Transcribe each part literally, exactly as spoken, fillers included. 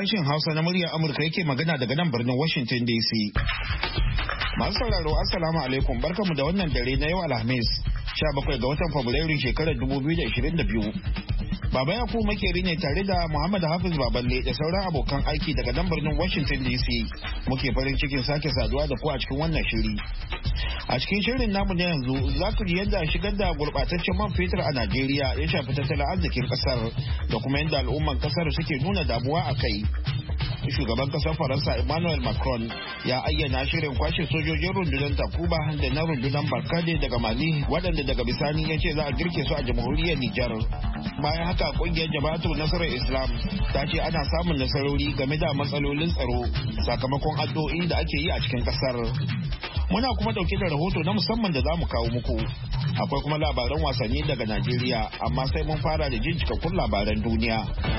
sashen Hausa na muryar Amurka yake magana daga nan birnin Washington D C. Masu sauraro Assalamu alaikum, barkamu da wannan dare na yau Alhamis sha bakwai ga watan Fabrairu shekarar dubu biyu da ishirin da biyu. Baba Yakubu makeri ne tare da Muhammad Hafiz Baballe da sauran abokan aiki daga nan birnin Washington D C. Muke farin cikin sake saduwa da ku a cikin wannan shiri. A cikin shirin namu na yanzu za ku ji yadda shigar da gurbataccen man fetur a Najeriya ya shafi tattalin arzikin kasar da kuma yadda al'umman kasar suke nuna damuwa a kai. Shugaban kasar Faransa Emmanuel Macron ya ayyana shirin kwashe sojojin rundunar Takuba da na rundunar Barkade daga Mali waɗanda daga bisani ya ce za a girke su a jamhuriyar Nijar. Bayan haka kungiyar Jama'atu Nasarar Islam ta ce ana samun nasarori game da matsalolin tsaro sakamakon addu'o'i da ake yi a cikin kasar. Muna kuma dauke da rahoto na musamman da za mu kawo muku. Akwai kuma labaran wasanni daga Najeriya, amma sai mun fara da jin cikakkun labaran duniya.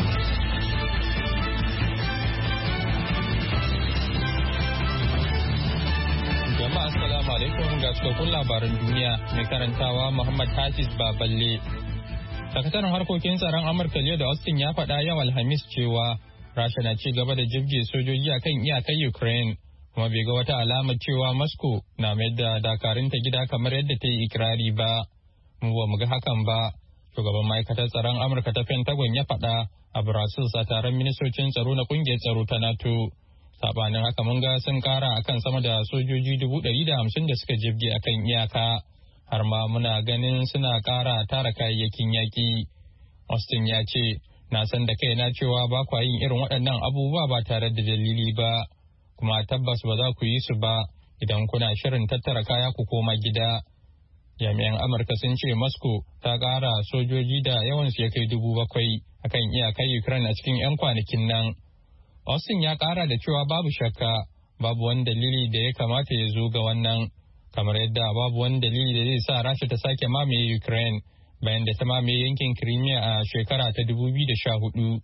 Jama'a assalamu alaikum, ga cikakkun labaran duniya mai karantawa Muhammad Hafiz Baballe. Sakataren harkokin tsaron Amurka Lloyd Austin ya faɗa yau Alhamis cewa Rasha na ci gaba da jibge sojoji akan iyakar Ukraine. Kuma bai ga wata alamar cewa Moscow na mayar da dakarunta gida kamar yadda ta yi ikirari ba. Mu ba mu ga hakan ba. Shugaban ma'aikatar tsaron Amurka ta Pentagon ya faɗa a Brussels a taron ministocin tsaro na kungiyar tsaro ta NATO. Sabanin haka mun ga sun kara akan sama da sojoji dubu ɗari da hamsin da suka jibge akan iyaka. Har ma muna ganin suna kara tara kayayyakin yaƙi. Austin ya ce, na san da kaina cewa ba kwa yin irin waɗannan abubuwa ba tare da dalili ba. Kuma tabbas ba za ku yi su ba idan kuna shirin tattara kaya ku koma gida. Jami'an Amurka sun ce Moscow ta ƙara sojoji da yawansu ya kai dubu bakwai akan iyakar Ukraine a cikin 'yan kwanakin nan. Austin ya ƙara da cewa babu shakka, babu wani dalili da ya kamata ya zo ga wannan, kamar yadda babu wani dalili da zai sa Rasha ta sake mamaye Ukraine bayan da ta mamaye yankin Crimea a shekara ta dubu biyu da sha hudu.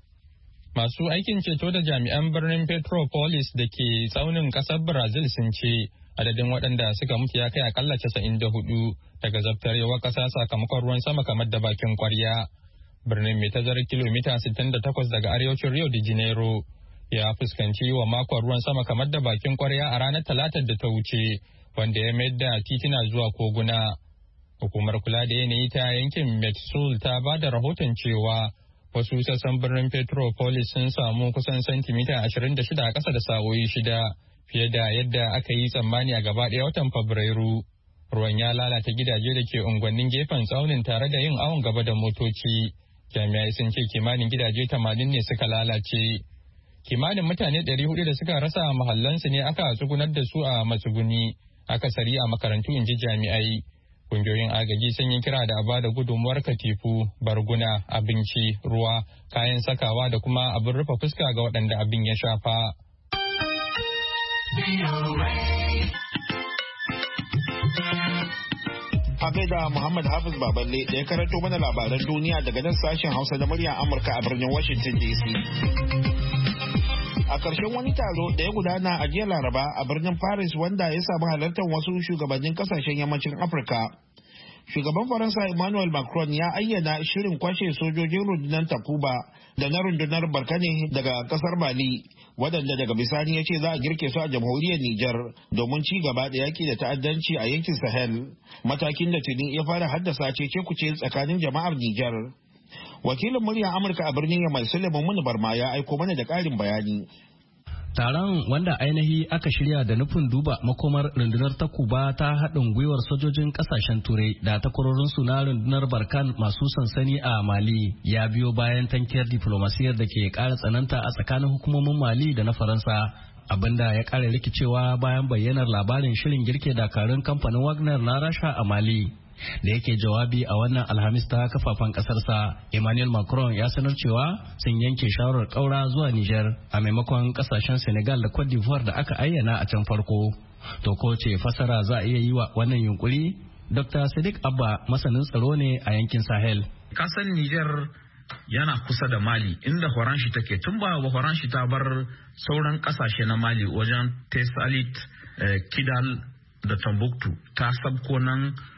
Masu aikin ceto da jami'an birnin Petropolis da ke tsaunin kasar Brazil sun ce adadin waɗanda suka mutu ya kai akalla casa'in da hudu daga zabtarewar ƙasa sakamakon ruwan sama kamar da bakin kwarya. Birnin mai tazarar kilomita sittin da takwas daga arewacin Rio de Janeiro ya fuskanci wa makon ruwan sama kamar da bakin kwarya a ranar talatar da ta wuce wanda ya mayar da titina zuwa koguna. Hukumar kula da yanayi ta yankin Metsul ta ba da rahoton cewa wasu sassan birnin Petropolis sun samu kusan santimita ashirin da shida a ƙasa da sa'o'i shida fiye da yadda aka yi tsammani a gaba ɗaya watan Fabrairu. Ruwan ya lalata gidaje da ke unguwannin gefen tsaunin tare da yin awon gaba da motoci. Jami'ai sun ce kimanin gidaje tamanin ne suka lalace. Kimanin mutane ɗari hudu da suka rasa mahallansu ne aka tsugunar da su a matsuguni, akasari a makarantu, in ji jami'ai. Kungiyoyin agaji sun yi kira da a bada gudunmuwar katifu, barguna, abinci, ruwa, kayan sakawa da kuma abin rufe fuska ga waɗanda abin ya shafa. A gaida Muhammad Hafiz Baballe da ya karanto mana labaran duniya daga nan sashen Hausa da muryar Amurka a birnin Washington D C. A ƙarshen wani taro da ya gudana a jiya Laraba a birnin Paris wanda ya samu halartar wasu shugabannin kasashen yammacin Afirka. Shugaban Faransa Emmanuel Macron ya ayyana shirin kwashe sojojin rundunar Takuba da na rundunar Barkane daga kasar Mali, waɗanda daga bisani ya ce za a girke su a jamhuriyar Nijar domin ci gaba da yaki da ta'addanci a yankin Sahel, matakin da tuni ya fara haddasa cece-kuce tsakanin jama'ar Nijar. Wakilin muryar Amurka a birnin Yamai Suleiman Muni Barma ya aiko mana da ƙarin bayani. Taron wanda ainihi aka shirya da nufin duba makomar rundunar takuba ta haɗin gwiwar sojojin ƙasashen turai da takwarorinsu na rundunar Barkan masu sansani a Mali ya biyo bayan tankiyar diflomasiyar da ke ƙara tsananta a tsakanin hukumomin Mali da na Faransa, abinda ya ƙara rikicewa bayan bayyanar labarin shirin girke dakarun kamfanin Wagner na Rasha a Mali. Da yake jawabi a wannan Alhamis ta kafafen kasarsa, Emmanuel Macron ya sanar cewa sun yanke shawarar kaura zuwa Niger a maimakon kasashen Senegal da Cote d'Ivoire da aka ayyana a can farko. To ko ce fasara za a iya yi wa wannan yunkuri? Doctor Sadiq Abba masanin tsaro ne a yankin Sahel. Kasan Niger yana kusa da Mali inda Horanshi take, tun ba wa Horanshi ta bar sauran kasashe na Mali wajen Tesalit, eh, Kidal da Timbuktu ta sabko nan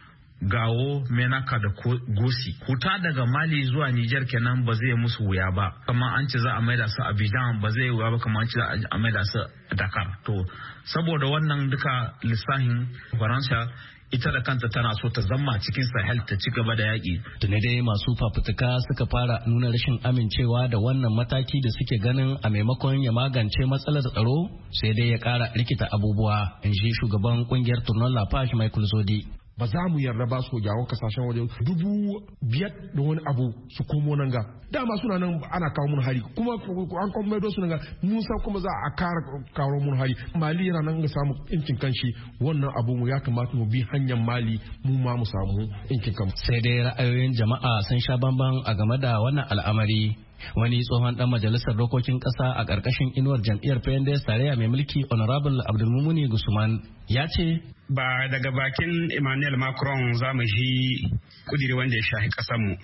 Gawo, Menaka da Gosi. Huta daga Mali zuwa Niger kenan ba zai musu wuya ba. Kamar an ce za a maida su Abidjan ba zai wuya ba, kamar an ce za a maida su Dakar. To saboda wannan duka lissahin Faransa ita da kanta tana so ta zama cikin Sahel ta ci gaba da yaƙi. Tuni dai masu fafutuka suka fara nuna rashin amincewa da wannan mataki da suke ganin a maimakon ya magance matsalar tsaro sai dai ya ƙara rikita abubuwa, in ji shugaban kungiyar Tournon La Page Michael Zodi. Ba za mu yarda ba su jawo kasashen waje dubu biyar da wani abu su komo nan ga dama suna nan ana kawo mun hari kuma an kawo mai su nan ga mun san kuma za a kara kawo mun hari. Mali yana nan ga samu incin kanshi, wannan abu mu ya kamata mu bi hanyar Mali mu ma mu samu incin kanmu. Sai dai ra'ayoyin jama'a sun sha bamban a game da wannan al'amari. Wani tsohon dan majalisar dokokin kasa a ƙarƙashin inuwar jam'iyyar P N D S tarayya mai mulki Honorable Abdulmumuni Gusman ya ce ba daga bakin Emmanuel Macron za mu ji kudiri wanda ya shahi ƙasarmu.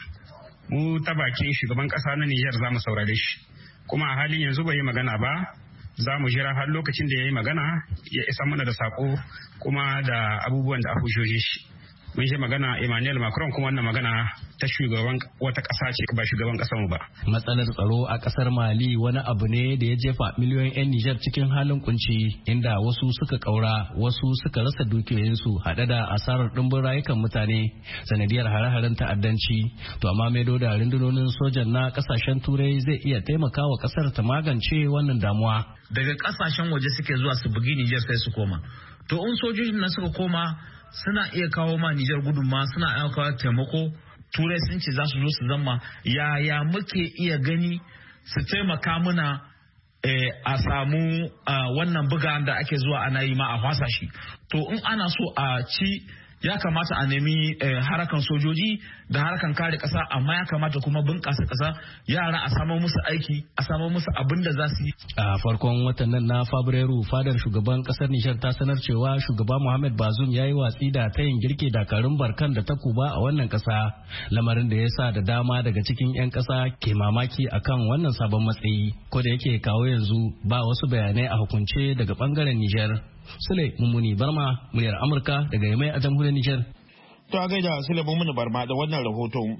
Mu ta bakin shugaban ƙasa na Niger za mu saurare shi, kuma a halin yanzu bai yi magana ba. Za mu jira har lokacin da ya yi magana ya isa mana da sako kuma da abubuwan da a hujjoji shi. Mun shi magana Emmanuel Macron, kuma wannan magana ta shugaban wata ƙasa ce ba shugaban ƙasarmu ba. Matsalar tsaro a ƙasar Mali wani abu ne da ya jefa miliyoyin 'yan Nijar cikin halin kunci, inda wasu suka ƙaura, wasu suka rasa dukiyoyinsu haɗe da asarar ɗumbin rayukan mutane sanadiyar hare-haren ta'addanci. To amma maido da rundunonin sojan na ƙasashen Turai zai iya taimakawa ƙasar ta magance wannan damuwa. Daga ƙasashen waje suke zuwa su bugi Nijar sai su koma. To in sojojin nan suka koma suna iya kawo ma Nijar gudunma, suna iya kawo taimako. Turai sun ce za su zo su zama yaya muke iya gani su taimaka muna eh, a samu uh, wannan buga da ake zuwa ana yi ma a fasa shi. To in ana so a ci ya kamata a nemi eh, harakan sojoji da harakan kare kasa, amma ya kamata kuma bunƙasa kasa, yara a samo musu aiki, a samo musu abin da za su yi. A farkon watan nan na Fabrairu, fadar shugaban kasar Nijar ta sanar cewa shugaba Muhammad Bazoum ya yi watsi da tayin girke dakarun Barkan da Takuba a wannan kasa, lamarin da ya sa da dama daga cikin 'yan kasa ke mamaki akan wannan sabon matsayi, ko da yake kawo yanzu ba wasu bayanai a hukunce daga bangaren Nijar. Sule Mummuni Barma, muryar Amurka daga Yamai a jamhuriyar Nijar. To a gaida Sule Mummuni Barma da wannan rahoton.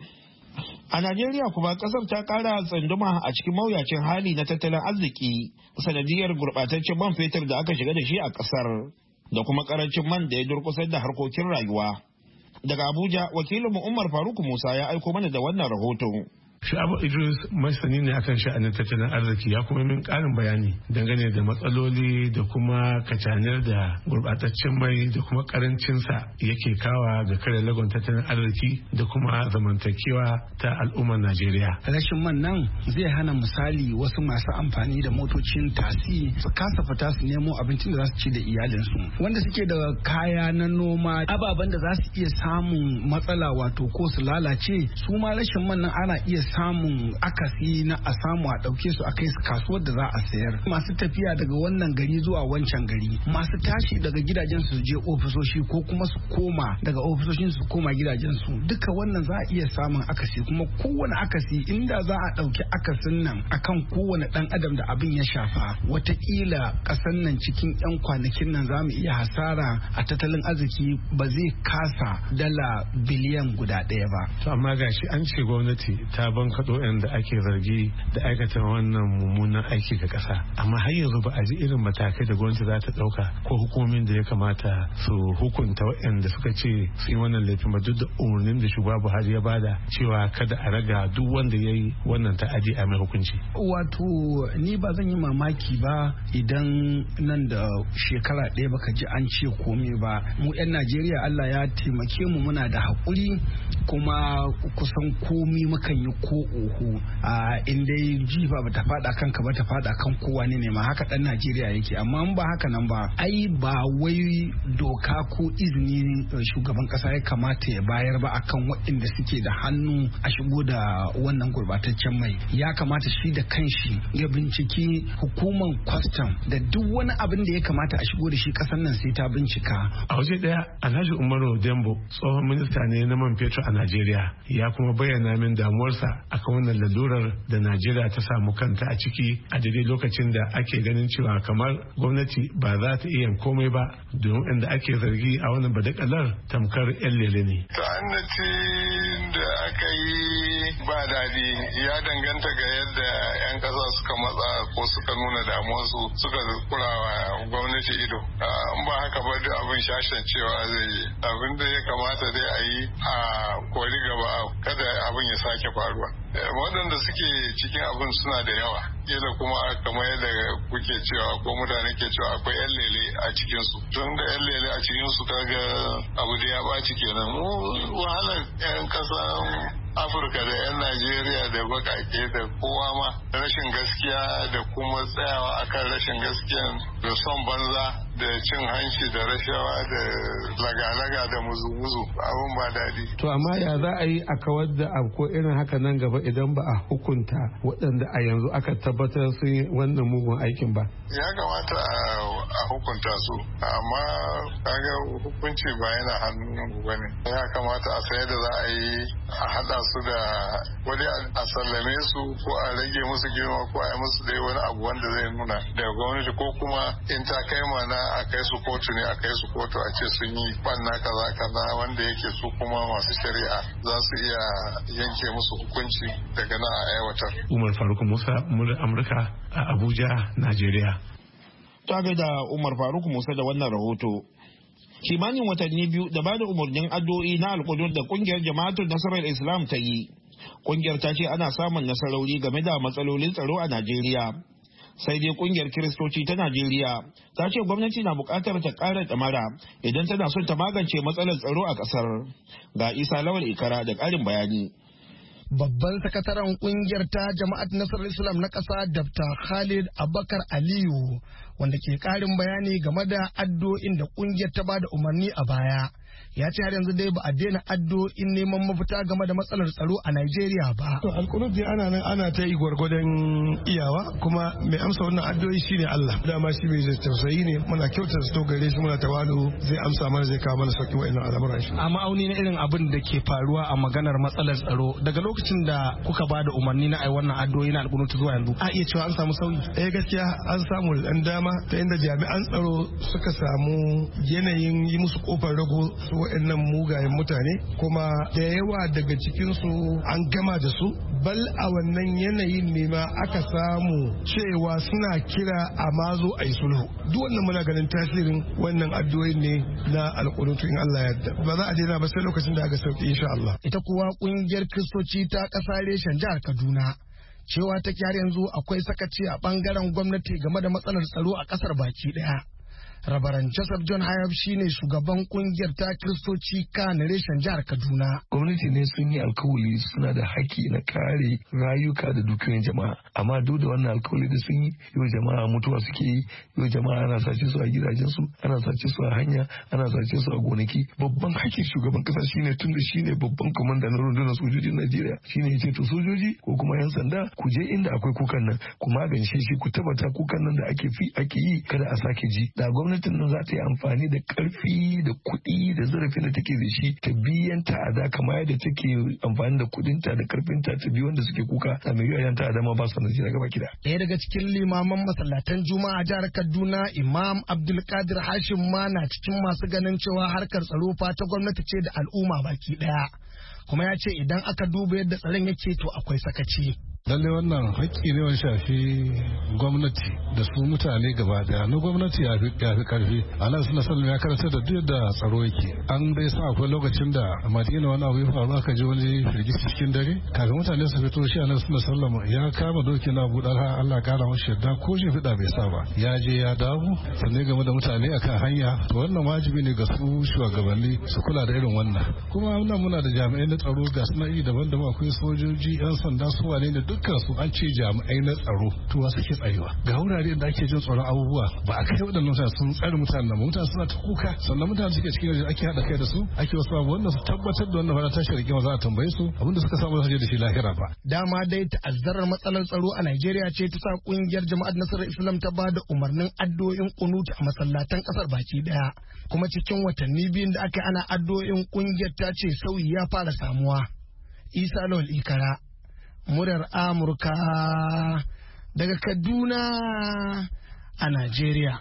A Najeriya kuma kasar ta kara tsunduma a cikin mawuyacin hali na tattalin arziki sanadiyar gurbataccen man fetur da aka shiga da shi a kasar da kuma karancin man da ya durkusar da harkokin rayuwa. Daga Abuja, wakilinmu Umar Faruk Musa ya aiko mana da wannan rahoton. Sha'abu Idris masani ne akan sha'anin tattalin arziki, ya kuma min karin bayani dangane da matsaloli da kuma kacanar da gurbataccen mai da kuma karancinsa yake kawa ga kare lagon tattalin arziki da kuma zamantakewa ta al'ummar Najeriya. Rashin man nan zai hana misali wasu masu amfani da motocin tasi su kasa fita su nemo abincin da za su ci da iyalinsu. Wanda suke da kaya na noma, ababen da za su iya samun matsala wato ko su lalace, su ma rashin man nan ana iya samun akasi na a samu a ɗauke su a kai su kasuwar da za a sayar. Masu tafiya daga wannan gari zuwa wancan gari, masu tashi daga gidajen su je ofisoshi ko kuma su koma daga ofisoshin su koma gidajen su, duka wannan za a iya samun akasi. Kuma kowane akasi, inda za a ɗauki akasin nan akan kowane ɗan adam da abin ya shafa, watakila ƙasan nan cikin 'yan kwanakin nan za mu iya hasara a tattalin arziki ba zai kasa dala biliyan guda ɗaya ba. To amma gashi an ce gwamnati ta ban kaɗo da ake zargi da aikata wannan mummunan aiki ga ƙasa, amma har yanzu ba a ji irin matakai da gwamnati za ta ɗauka ko hukumomin da ya kamata su hukunta waɗanda suka ce su yi wannan laifin ba, duk da umarnin da shugaba Buhari ya bada cewa kada a raga duk wanda ya yi wannan ta'adi a mai hukunci. Wato ni ba zan yi mamaki ba idan nan da shekara ɗaya baka ji an ce komai ba. Mu 'yan Najeriya Allah ya taimake mu, muna da haƙuri kuma kusan komi mukan yi ko oho. A inda jifa ba ta fada kanka ba ta fada kan kowa ne ma, haka dan Najeriya yake. Amma ba haka nan ba, ai ba wai doka ko izini shugaban kasa ya kamata ya bayar ba akan waɗanda suke da hannu a shigo da wannan gurbataccen mai. Ya kamata shi da kanshi ya binciki hukumar kwastam da duk wani abin da ya kamata a shigo da shi kasan nan sai ta bincika. A waje daya, Alhaji Umaru Dembo, tsohon minista ne na man fetur a Najeriya, ya kuma bayyana min damuwarsa akan wannan lalurar da Najeriya ta samu kanta a ciki a daidai lokacin da ake ganin cewa kamar gwamnati ba za ta iya komai ba domin inda ake zargi a wannan badakalar tamkar yan lele ne. Ta'annacin da aka yi ba daɗi ya danganta ga yadda 'yan ƙasa suka matsa ko suka nuna damuwarsu suka kurawa gwamnati ido. In ba haka ba duk abin shashen cewa zai yi. Abin da ya kamata dai a yi a kori gaba kada abin ya sake faruwa. Waɗanda suke cikin abin suna da yawa. Kila kuma kamar yadda kuke cewa ko mutane ke cewa akwai 'yan lele a cikinsu. Tun da 'yan lele a cikinsu kaga abu da ya ɓaci kenan. Mu wahalar 'yan ƙasa Afirka da 'yan Najeriya da bakake da kowa ma rashin gaskiya da kuma tsayawa akan rashin gaskiya da son banza da cin hanci da rashawa da laga-laga da muzu-muzu abin ba daɗi. To amma ya za a yi a kawar da abu ko irin haka nan gaba idan ba a hukunta waɗanda a yanzu aka tabbatar sun yi wannan mugun aikin ba? Ya kamata a hukunta su amma kaga hukunci ba yana hannun ba ne. Ya kamata a sayar da za a yi a haɗa su da wani a sallame su ko a rage musu girma ko a yi musu dai wani abu wanda zai nuna daga gwamnati ko kuma in ta kai mana a kai su kotu ne a kai su kotu a ce sun yi banna kaza kaza wanda yake su kuma masu shari'a za su iya yanke musu hukunci daga nan a aiwatar. Umar Faruk Musa, murar Amurka a Abuja, Najeriya. Ta da Umar Faruk Musa da wannan rahoto. Kimanin watanni biyu da bada umarnin addu'o'i na alkudur da kungiyar jama'atul nasarar Islam ta yi. Kungiyar ta ce ana samun nasarori game da matsalolin tsaro a Najeriya. Sai dai kungiyar Kiristoci ta Najeriya ta ce gwamnati na bukatar ta ƙara ɗamara idan tana son ta magance matsalar tsaro a ƙasar. Ga Isa Lawal Ikara da ƙarin bayani. Babban sakataren kungiyar ta Jama'at Nasarar Islam na ƙasa Dr. Khalid Abubakar Aliyu wanda ke ƙarin bayani game da addu'o'in da kungiyar ta bada umarni a baya. Ya ce har yanzu dai ba a daina addu'o'in neman mafita game da matsalar tsaro a Najeriya ba. To alkunut dai ana nan ana ta yi gwargwadon iyawa kuma mai amsa wannan addu'o'i shine Allah. Dama shi mai tausayi ne muna kyautar su to gare shi muna tawalu zai amsa mana zai kawo mana sauki wa'annan al'amuran shi. A ma'auni na irin abin da ke faruwa a maganar matsalar tsaro daga lokacin da kuka ba da umarni na ai wannan addu'o'i na alkunut zuwa yanzu a iya cewa an samu sauyi. Eh gaskiya an samu dan dama ta inda jami'an tsaro suka samu yanayin yi musu kofar rago su wa'annan mugayen mutane kuma da yawa daga cikinsu an gama da su bal a wannan yanayin ne ma aka samu cewa suna kira a mazo a yi sulhu duk wannan muna ganin tasirin wannan addu'o'in ne na alƙunutu in Allah ya ba za a daina ba sai lokacin da aka sauki insha Allah. Ita kuwa kungiyar Kiristoci ta ƙasa reshen jihar Kaduna cewa ta har yanzu akwai sakaci a bangaren gwamnati game da matsalar tsaro a ƙasar baki ɗaya. Rabaran Joseph John Hayab shine shugaban kungiyar ta Kiristoci kan reshen jihar Kaduna. Gwamnati ne sun yi alkawali suna da haƙƙi na kare rayuka da dukiyoyin jama'a. Amma duk da wannan alkawali da sun yi yau jama'a mutuwa suke yi, yau jama'a ana sace su a gidajensu, ana sace su a hanya, ana sace su a gonaki. Babban haƙƙin shugaban kasa shine tun da shine babban komanda na rundunar sojojin Najeriya shine ya ce to sojoji ko kuma yan sanda ku je inda akwai kukan nan ku magance shi ku tabbata kukan nan da ake fi ake yi kada a sake ji. Da gwamnatin nan za ta yi amfani da karfi da kuɗi da zarafin da take da shi ta biyan ta'ada kamar yadda take amfani da kuɗinta da karfinta ta biyu wanda suke kuka a mai yawan ta'ada ma ba su nan gaba kida. Ɗaya daga cikin limaman masallatan Juma'a jihar Kaduna Imam Abdulkadir Hashim ma na cikin masu ganin cewa harkar tsaro fa ta gwamnati ce da al'umma baki ɗaya. Kuma ya ce idan aka duba yadda tsaron yake to akwai sakaci. Lallai wannan haƙƙi ne wani shafi gwamnati da su mutane gaba daya na gwamnati ya fi karfi anan suna sallam ya karanta da duk da tsaro yake an dai sa akwai lokacin da madina wani abu ya faru aka ji wani firgici cikin dare kafin mutane su fito shi anan suna sallam ya kama doki na buɗar ha Allah kara mashi yadda ko shi fida bai sa ba ya je ya dawo sannan game da mutane akan hanya to wannan wajibi ne ga su shugabanni su kula da irin wannan kuma wannan muna da jami'ai na tsaro ga sana'i daban-daban akwai sojoji yan sanda su wane da dukkan su an ce jami'ai na tsaro to wa suke tsayewa ga wurare da ake jin tsoron abubuwa ba a kai waɗannan mutane sun tsare mutanen nan mutane suna ta kuka sannan mutane suke cikin yaji ake haɗa kai da su ake wasu abu wanda su tabbatar da wannan fara tashi rigima za a tambaye su abinda suka samu za da shi lahira ba. Dama dai ta'azzarar matsalar tsaro a Najeriya ce ta sa kungiyar Jama'at Nasarar Islam ta ba da umarnin addu'o'in kunuti a masallatan kasar baki daya kuma cikin watanni biyun da aka ana addu'o'in kungiyar ta ce sauyi ya fara samuwa. Isa Lawal Ikara murar Amurka daga Kaduna a Najeriya.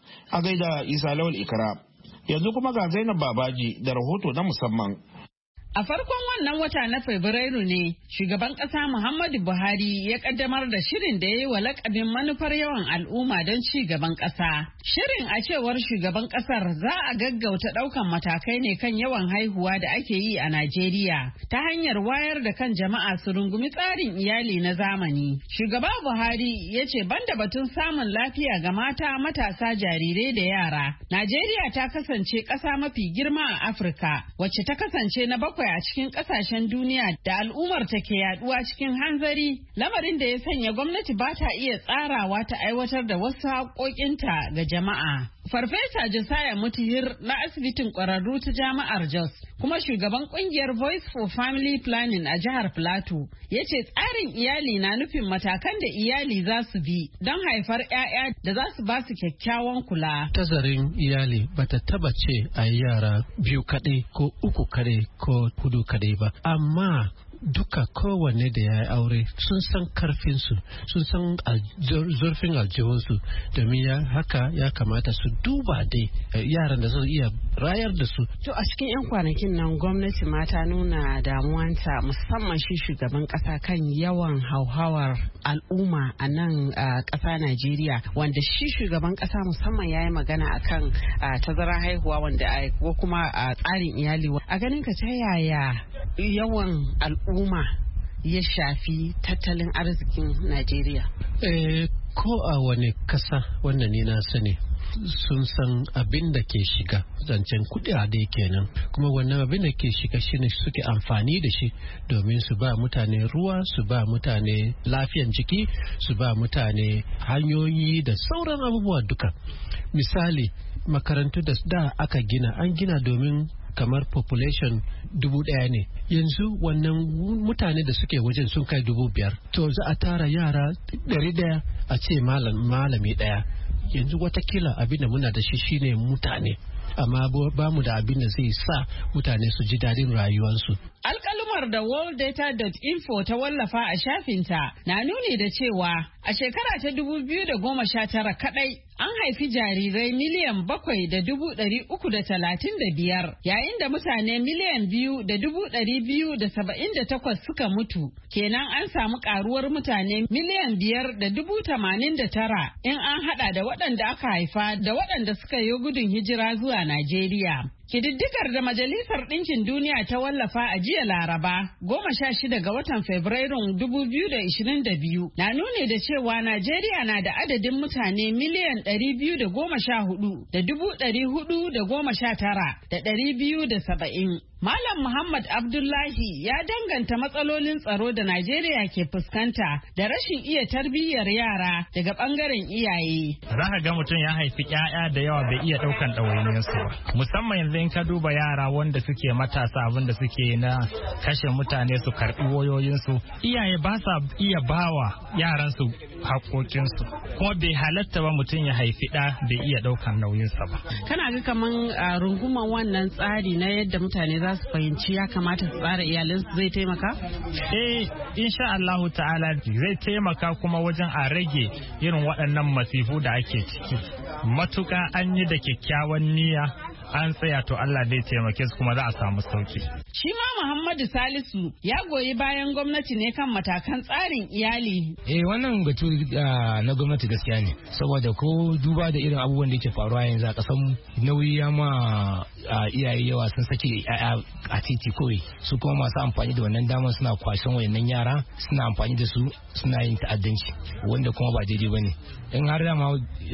A gaida Isa Lawal Ikra. Yanzu kuma ga Zainab Babaji da rahoto na musamman. A farkon wannan wata na Fabrairu ne shugaban ƙasa Muhammadu Buhari ya ƙaddamar da shirin da ya yi wa lakabin manufar yawan al'umma don ci gaban ƙasa. Shirin a cewar shugaban ƙasar za a gaggauta ɗaukan matakai ne kan yawan haihuwa da ake yi a Najeriya ta hanyar wayar da kan jama'a su rungumi tsarin iyali na zamani. Shugaba Buhari ya ce banda batun samun lafiya ga mata, matasa, jarirai da yara, Najeriya ta kasance ƙasa mafi girma a Afirka wacce ta kasance na bakwai a cikin kasashen duniya da al'ummar ta ke yaduwa cikin hanzari, lamarin da ya sanya gwamnati ba ta iya tsarawa ta aiwatar da wasu haƙoƙinta ga jama'a. Farfesa Josiah Mutihir na asibitin ƙwararru ta jami'ar Jos kuma shugaban ƙungiyar Voice for Family Planning a jihar Plateau ya ce tsarin iyali na nufin matakan da iyali za su bi don haifar 'ya'ya da za su ba su kyakkyawan kula. Tazarin iyali bata taba ce a yara biyu kaɗai ko uku kaɗai ko hudu kaɗai ba, amma duka kowanne da ya yi aure sun san karfinsu, sun san zurfin aljihunsu, domin ya haka ya kamata su duba dai yaran da zai iya rayar da su. To a cikin 'yan kwanakin nan gwamnati ma ta nuna damuwanta musamman shi shugaban kasa kan yawan hauhawar al'umma a nan kasa Najeriya, wanda shi shugaban kasa musamman ya yi magana akan tazarar haihuwa wanda ko kuma tsarin iyali. A ganin ka ta yaya yawan al'umma ya shafi tattalin arzikin Najeriya? Eh, ko a wani kasa wannan ne na sani sun san abin da ke shiga, zancen kuɗaɗe kenan, kuma wannan abin da ke shiga shine suke amfani da shi domin su ba mutane ruwa, su ba mutane lafiyan jiki, su ba mutane hanyoyi da sauran abubuwa duka. Misali, makarantu da da aka gina an gina domin kamar population dubu ɗaya ne, yanzu wannan mutane da suke wajen sun kai dubu biyar, to za a tara yara ɗari ɗaya a ce malami ɗaya. Yanzu watakila abin da muna da shi shine mutane, amma ba mu da abin da zai sa mutane su ji daɗin rayuwarsu. Alƙalumar da world data dot info ta wallafa a shafinta na nuni da cewa a shekara ta dubu biyu da goma sha tara kadai an haifi jarirai miliyan bakwai da dubu ɗari uku da talatin da biyar, yayin da mutane miliyan biyu da dubu ɗari biyu da saba'in da takwas suka mutu. Kenan an samu ƙaruwar mutane miliyan biyar da dubu tamanin da tara in an haɗa da waɗanda aka haifa da waɗanda suka yi gudun hijira zuwa Najeriya. Kididdigar da Majalisar Ɗinkin Duniya ta wallafa a jiya Laraba, goma sha shida ga watan Fabrairun dubu biyu da ishirin da biyu, na nuni da cewa Najeriya na da adadin mutane miliyan ɗari biyu da goma sha hudu da dubu ɗari hudu da goma sha tara da ɗari biyu da saba'in. Malam Muhammad Abdullahi ya danganta matsalolin tsaro da Najeriya ke fuskanta da rashin iya tarbiyyar yara daga bangaren iyaye. Za ka ga mutum ya haifi ƴaƴa da yawa bai iya ɗaukan ɗawainiyarsu ba. Musamman yanzu in ka duba yara wanda suke matasa abin da suke na kashe mutane su karɓi wayoyinsu. Iyaye ba sa iya bawa yaransu haƙoƙinsu. Kuma bai halatta ba mutum ya haifi ɗa bai iya ɗaukan nauyinsa ba. Kana ga kaman runguman wannan tsari na yadda mutane za su fahimci ya kamata su tsara iyalinsu zai taimaka? Eh, insha Allahu ta'ala zai taimaka kuma wajen a rage irin waɗannan masifu da ake ciki. Matuƙa an yi da kyakkyawan niyya an tsaya to Allah zai taimake su kuma za a samu sauki. Shi ma Muhammadu Salisu ya goyi bayan gwamnati ne kan matakan tsarin iyali. Eh wannan batu na gwamnati gaskiya ne, saboda ko duba da irin abubuwan da yake faruwa yanzu a kasan nauyi ya ma iyaye yawa sun sake yaya a titi kawai, su kuma masu amfani da wannan damar suna kwashen wayannan yara suna amfani da su suna yin ta'addanci wanda kuma ba daidai bane. In har dama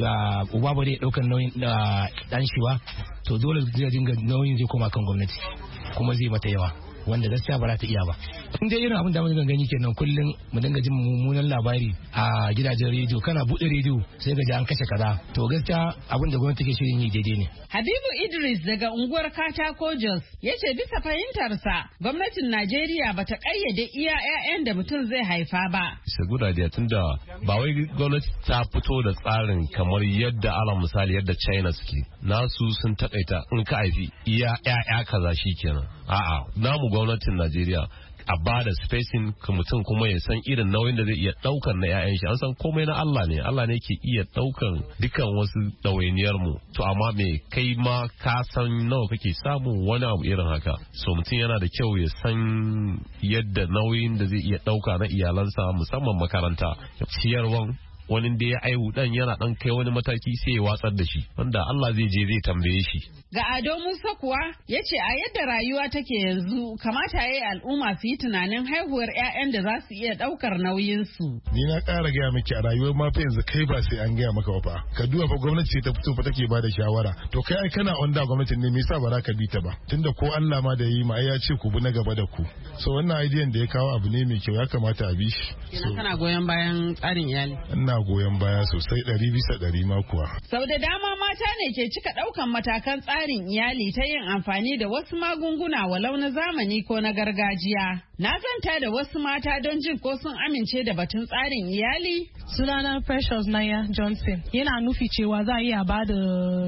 uba ba zai daukar nauyin dan shi ba, to dole zai dinga nauyin zai koma kan gwamnati kuma zai mata yawa wanda gaskiya ba za ta iya ba. In dai irin abin da mun gani kenan kullum mu dinga jin mummunan labari a gidajen rediyo, kana bude rediyo sai ga ji an kashe kaza, to gaskiya abin da gwamnati ke shirin yi daidai ne. Habibu Idris daga unguwar Katako Jos ya ce bisa fahimtarsa gwamnatin Najeriya ba ta kayyade iya 'ya'yan da mutum zai haifa ba. Saboda da tunda ba wai gwamnati ta fito da tsarin kamar yadda alal misali yadda China suke nasu sun takaita in ka haifi iya 'ya'ya kaza shikenan. A'a namu gwamnatin Najeriya a bada spacing mutum kuma ya san irin nauyin da zai iya daukan na 'ya'yan shi. An san komai na Allah ne, Allah ne ke iya daukan dukan wasu ɗawainiyar mu. To amma me kai ma ka san nawa kake samu wani abu irin haka. So mutum yana da kyau ya san yadda nauyin da zai iya dauka na iyalansa musamman makaranta, ciyarwan wani da ya aihu dan yana dan kai wani mataki sai ya watsar da shi wanda Allah zai je zai tambaye shi. Ga Ado Musa kuwa ya ce a yadda rayuwa take yanzu kamata ya yi al'umma su yi tunanin haihuwar 'ya'yan da za su iya ɗaukar nauyinsu. Ni na ƙara gaya miki a rayuwar ma fa yanzu kai ba sai an gaya maka ba. Ka duba fa gwamnati ce ta fito fa take ba da shawara. To kai ai kana onda gwamnatin ne me yasa ba za ka bi ta ba? Tunda ko Allah ma da yi ma ai ya ce ku bi na gaba da ku. So wannan idean da ya kawo abu ne mai kyau ya kamata a bi shi. Ina kana goyon bayan tsarin iyali? Ina goyon baya sosai ɗari bisa ɗari ma kuwa. Sau da dama mata ne ke cika ɗaukan matakan tsarin iyali ta yin amfani da wasu magunguna walau na zamani ko na gargajiya. Na zanta da wasu mata don jin ko sun amince da batun tsarin iyali. Sunana Precious Naya Johnson. Yana nufi cewa za a iya ba da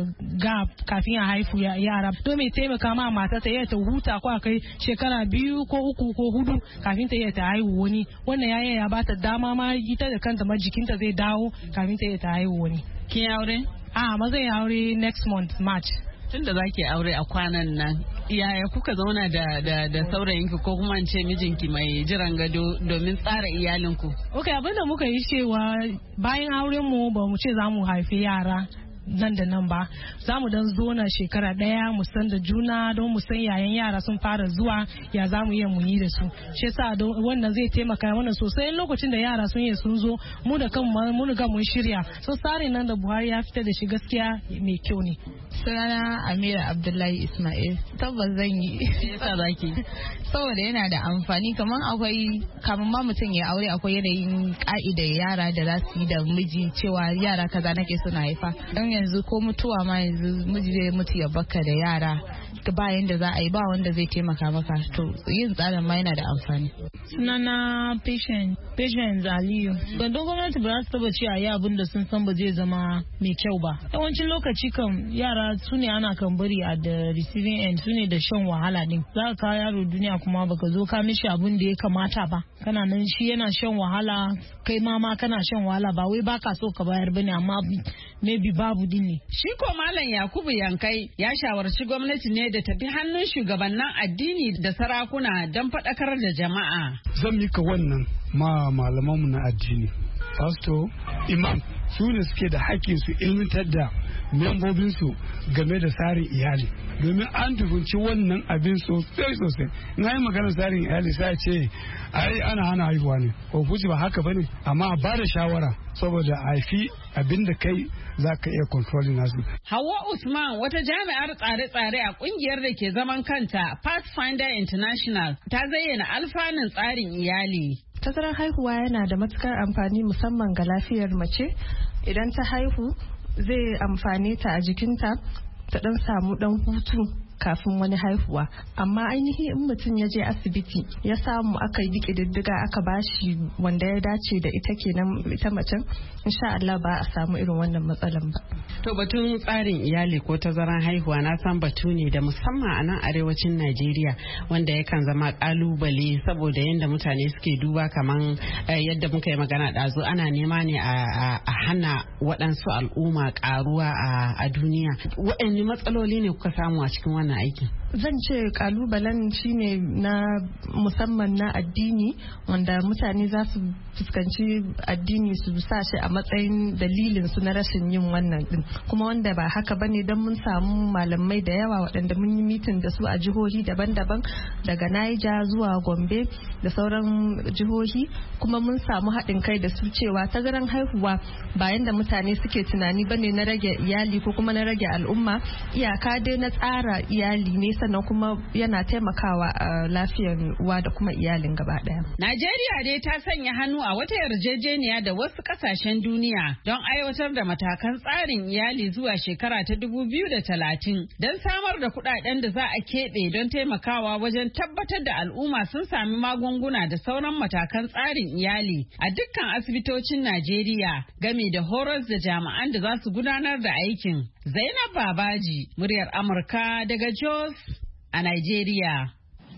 gap kafin a haifu yara. Domin taimaka ma mata ta iya ta huta ko a kai shekara biyu ko uku ko hudu kafin ta iya ta haihu wani. Wannan ya ya ba ta dama ma ita da kanta ma jikinta zai dawo kafin ta iya ta haihu wani. Kin aure? Ah, ma zai aure next month March. Tun da zaki aure a kwanan nan, yaya kuka zauna da, da, da saurayinki ko kuma ce mijinki mai jiran gado domin tsara iyalinku? Ok, abinda muka yi cewa bayan auren mu ba mu ce za mu haifi yara nan da nan ba, za mu dan zo na shekara daya mu san da juna don mu san yayan yara sun fara zuwa ya za mu iya mu yi da su. Shi yasa wannan zai taimaka mana sosai lokacin da yara sun yi sun zo mu da kanmu mun ga mun shirya. So tsarin nan da Buhari ya fitar da shi gaskiya mai kyau ne. Sunana Amira Abdullahi Ismail. Tabbas zan yi. Yasa zaki? Saboda yana da amfani, kamar akwai kamar ma mutum ya aure akwai yanayin ka'idar yara da za su yi da miji cewa yara kaza nake suna haifa. Don yanzu ko mutuwa ma yanzu miji zai mutu ya baka da yara ba yanda za a yi ba wanda zai taimaka maka, to yin tsarin ma yana da amfani. Sunana patient patient Aliyu. Gandun gwamnati ba za su taba ce a yi abin da sun san ba zai zama mai kyau ba. Yawancin lokaci kan yara su ne ana kan bari a da receiving end, su ne da shan wahala din. Za ka kawo yaro duniya kuma baka zo ka mishi abin da ya kamata ba. Kana nan shi yana shan wahala, kai ma ma kana shan wahala, ba wai baka so ka bayar bane amma maybe babu din ne. Shi ko Malam Yakubu Yankai ya shawarci gwamnati ne da tafi hannun shugabannin addini da sarakuna don faɗakar da jama'a. Zan mika wannan ma malamanmu na addini. Pastor, imam, su ne suke da haƙƙin su ilmantar da membobinsu game da tsarin iyali. Domin an tufunci wannan abin sosai sosai. Na yi maganar tsarin iyali sai ce ai ana hana haihuwa ne. Ko kuci ba haka bane, amma ba da shawara saboda haifi abin da kai za ka iya controlling nasu. Hauwa Usman, wata jami'ar tsare-tsare a kungiyar da ke zaman kanta Pathfinder International, ta zayyana alfanun tsarin iyali. Tazarar haihuwa yana da matukar amfani musamman ga lafiyar mace. Idan ta haihu zai amfane ta a jikinta ta dan samu dan hutu kafin wani haihuwa, amma ainihi in mutum ya je asibiti ya samu aka yi diddiga aka bashi wanda ya dace da ita kenan ita macen, insha Allah ba a samu irin wannan matsalan ba. To batun tsarin iyali ko tazaran haihuwa na san batu ne da musamman a nan arewacin Najeriya wanda yakan zama kalubale saboda yadda mutane suke duba kaman yadda muka yi magana ɗazu ana nema ne a hana waɗansu al'umma karuwa a duniya. Waɗanne matsaloli ne kuka samu a cikin wannan aikin? Zan ce kalubalen shine na musamman na addini, wanda mutane za su fuskanci addini su sa shi a matsayin dalilin su na rashin yin wannan din, kuma wanda ba haka bane, don mun samu malamai da yawa waɗanda mun yi mitin da su a jihohi daban-daban daga Niger zuwa Gombe da sauran jihohi, kuma mun samu haɗin kai da su cewa tazaran haihuwa ba yanda mutane suke tunani bane na rage iyali ko kuma na rage al'umma, iyaka dai na tsara iyali ne, sannan kuma yana taimakawa a lafiyar uwa da kuma iyalin gaba daya. Najeriya dai ta sanya hannu a wata yarjejeniya da wasu kasashen duniya don aiwatar da matakan tsarin iyali zuwa shekara ta dubu biyu da talatin don samar da kudaden da za a keɓe don taimakawa wajen tabbatar da al'umma sun sami magunguna da sauran matakan tsarin iyali a dukkan asibitocin Najeriya, game da horas da jami'an da za su gudanar da aikin. Zainab Babaji, muryar Amurka daga Jos a Najeriya.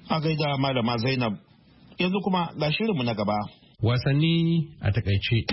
A gaida Malama Zainab. Yanzu kuma ga shirinmu na gaba. Wasanni a takaice.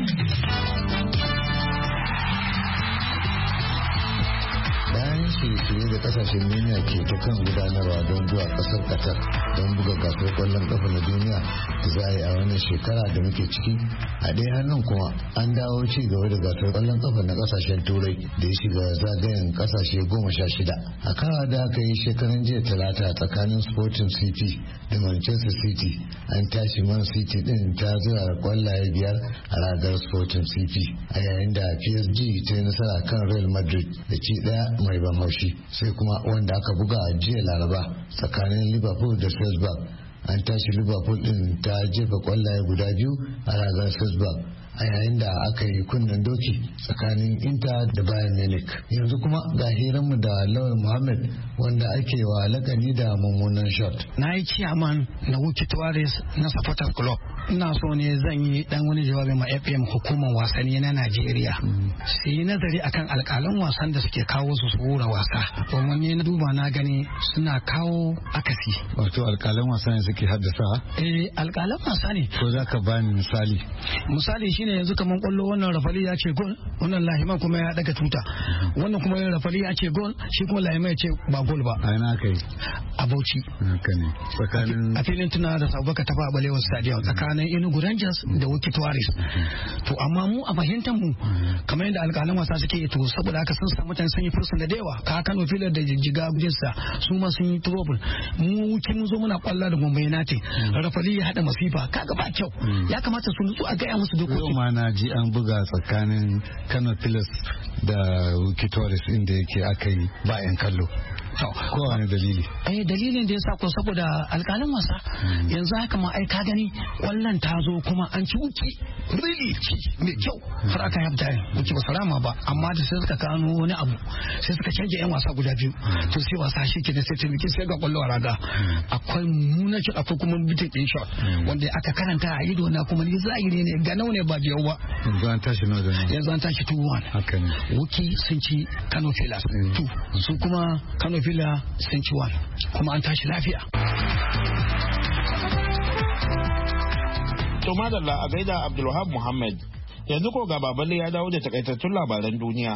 shirye-shirye da kasashen duniya ke ta kan gudanarwa don zuwa kasar Qatar don buga gasar kwallon kafa na duniya da za a yi a wannan shekara da muke ciki. A ɗaya hannun kuma an dawo ci gaba da gasar kwallon kafa na kasashen turai da ya shiga zagayen kasashe goma sha shida. A kara da aka yi shekaran jiya talata tsakanin Sporting City da Manchester City, an tashi Man City din ta zura kwallaye biyar a ragar Sporting City, a yayin da P S G ta yi nasara kan Real Madrid da ci daya mai ban haushi. Sai kuma wanda aka buga a jiya laraba tsakanin Liverpool da Salzburg, an tashi Liverpool din ta jefa kwallaye guda biyu a ragar Salzburg, a yayin da aka yi kunnen doki tsakanin Inter da Bayern Munich. Yanzu kuma ga hiranmu da Lawal Muhammad wanda ake wa lakani da mummunan shot. Na yi ciyaman na Wuki Tuwaris na Supporters Club. Ina so ne zan yi dan wani jawabi ma F M hukumar wasanni na Najeriya. Su yi nazari akan alƙalan wasan da suke kawo su su hura wasa. Domin ne na duba na gani suna kawo akasi. Wato alƙalan wasa ne suke haddasa? Eh, alƙalan wasa ne. Ko za ka bani misali? Misali shine yanzu kaman kwallo wannan rafali ya ce gol, wannan lahiman kuma ya daga tuta. Wannan kuma rafali ya ce gol, shi kuma lahiman ya ce ba gol ba. A ina kai? A Bauchi. Haka ne. Tsakanin a filin tuna da Sabubakar Tafa Balewa Stadium tsakanin Enugu Rangers da Wuki Tuwaris. To amma mu a fahimtar mu kamar yadda alƙalan wasa suke to saboda haka sun samu mutane sun yi fursun da yawa. Ka Kano Filar da Jijjiga Jinsa su ma sun yi trouble. Mu wuki mun zo muna kwalla da Gombe United. Rafali ya hada masifa kaga ba kyau. Ya kamata su nutsu a gaya musu dokoki. Ma na ji an buga tsakanin Kano Pilas da Wuki Tuwaris inda yake aka yi bayan kallo. Kowane dalili? Eh, dalilin da ya sa ko saboda alƙalin wasa yanzu haka ma ai ka gani kwallon ta zo kuma an ci wuki really ci mai kyau har aka yabta wuki ba salama ba, amma da sai suka kano wani abu sai suka canje yan wasa guda biyu to sai wasa shi ke da sai taimaki sai ga kwallo a raga. Akwai muna shi akwai kuma bitin din shot wanda aka karanta a ido na kuma ni zahiri ne ga naune ba biyau ba. Yanzu an tashi nawa da yanzu an tashi two one. Haka ne. Wuki sun ci Kano Filas two su kuma Kano Villa sun ci wani kuma an tashi lafiya. To madalla a gaida Abdulwahab Muhammad. Yanzu ko ga Baballe ya dawo da takaitattun labaran duniya.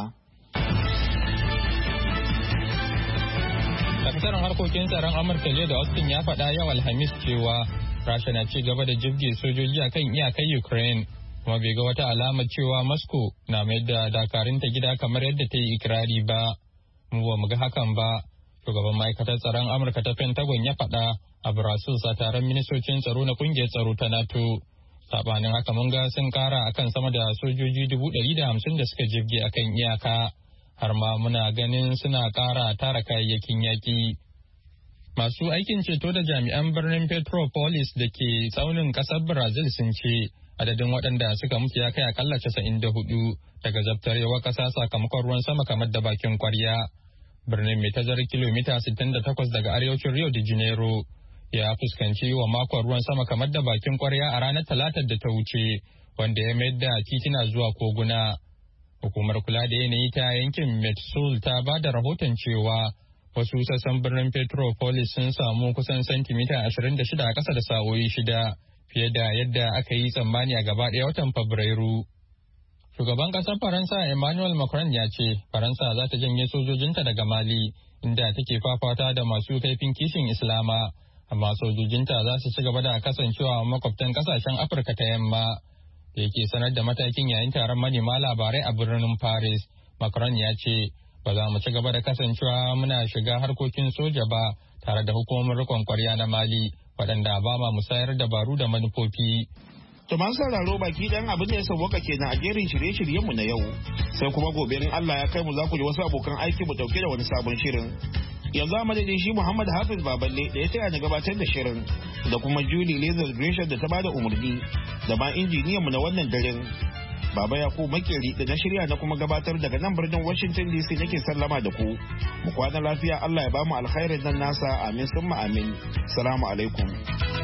Sakataren harkokin tsaron Amurka da Austin ya faɗa yau Alhamis cewa Rasha na ci gaba da jibge sojoji a kan iyakar Ukraine, kuma bai ga wata alamar cewa Moscow na mayar da dakarunta gida kamar yadda ta yi ikirari ba. Mu ba mu ga hakan ba. Shugaban ma'aikatar tsaron Amurka ta Pentagon ya faɗa a Brussels a taron ministocin tsaro na kungiyar tsaro ta NATO. Sabanin haka mun ga sun kara akan sama da sojoji dubu ɗari da hamsin da suka jirge akan iyaka. Har ma muna ganin suna kara tara kayayyakin yaƙi. Masu aikin ceto da jami'an birnin Petropolis da ke tsaunin ƙasar Brazil sun ce adadin waɗanda suka mutu ya kai akalla casa'in da hudu daga zabtarewar ƙasa sakamakon ruwan sama kamar da bakin kwarya. Birnin mai tazarar kilomita sittin da takwas daga arewacin Rio de Janeiro ya fuskanci wa makon ruwan sama kamar da bakin kwarya a ranar talatar da ta wuce, wanda ya mayar da titina zuwa koguna. Hukumar kula da yanayi ta yankin Metsul ta ba da rahoton cewa wasu sassan birnin Petropolis sun samu kusan santimita ashirin da shida a ƙasa da sa'o'i shida fiye da yadda aka yi tsammani a gaba ɗaya watan Fabrairu. Shugaban ƙasar Faransa Emmanuel Macron ya ce Faransa za ta janye sojojinta daga Mali, inda take fafata da masu kaifin kishin Islama, amma sojojinta za su ci gaba da kasancewa a makwabtan ƙasashen Afirka ta yamma. Da yake sanar da matakin yayin taron manema labarai a birnin Paris, Macron ya ce ba za mu ci gaba da kasancewa muna shiga harkokin soja ba tare da hukumomin riƙon ƙwarya na Mali, waɗanda ba ma musayar dabaru da manufofi. To masu sauraro baki ɗan abin da ya sauwaka kenan a jerin shirye-shiryenmu na yau. Sai kuma gobe in Allah ya kai mu za ku ji wasu abokan aiki mu dauke da wani sabon shirin. Yanzu a madadin shi Muhammad Hafiz Baballe da ya taya ni gabatar da shirin da kuma Julie Lazar Gresham da ta bada umarni da ma injiniyan mu na wannan daren. Baba Yakubu Makeri da na shirya na kuma gabatar daga nan birnin Washington D C nake sallama da ku. Mu kwana lafiya, Allah ya bamu alkhairin nan nasa, amin summa amin. Salamu alaikum.